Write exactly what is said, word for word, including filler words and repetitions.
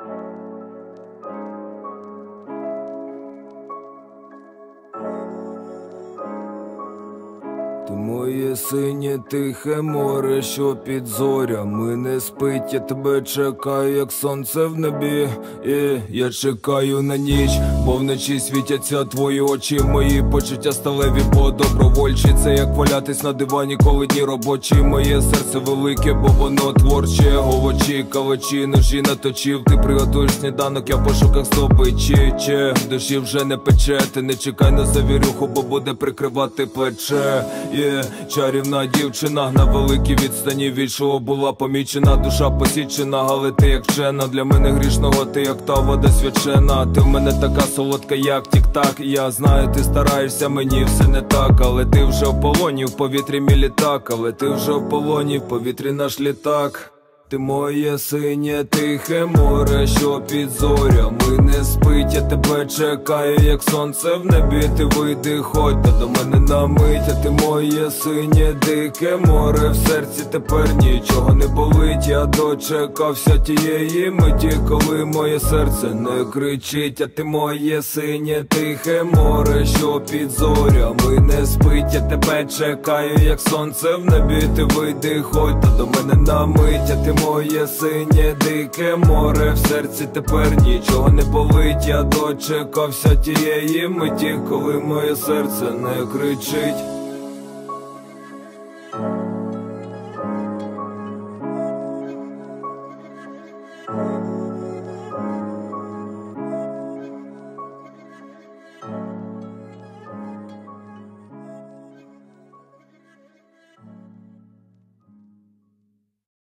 Ти моє синє тихе море, що під зорями не спить. Я тебе чекаю, як сонце в небі, і я чекаю на ніч, бо вночі світяться твої очі. Мої почуття сталеві, бо добровольчі. Це як валятись на дивані, коли дні робочі. Моє серце велике, бо воно творче. Овочі, калачі, ножі наточив. Ти приготуєш сніданок, я в пошуках здобичі. Че, душі вже не пече. Ти не чекай на завірюху, бо буде прикривати плече. Є чарівна дівчина, на великій відстані від шоу була помічена. Душа посічена, але ти як вчена. Для мене грішного ти як та вода свячена. Ти в мене така солодка, як тік-так. Я знаю, ти стараєшся, мені все не так. Але ти вже в полоні, в повітрі мій літак. Але ти вже в полоні, в повітрі наш літак. Ти моє синє тихе море, що під зорями не спить. Я тебе чекаю, як сонце в небі. Ти вийди, ходь та до мене на мить. А ти моє синє дике море, в серці тепер нічого не болить. Я дочекався тієї миті, коли моє серце не кричить. А ти моє синє тихе море, що під зорями не спить. Я тебе чекаю, як сонце в небі. Ти вийди, ходь та до мене на мить. А ти моє синє дике море, в серці тепер нічого не болить. Я дочекався тієї миті, коли моє серце не кричить.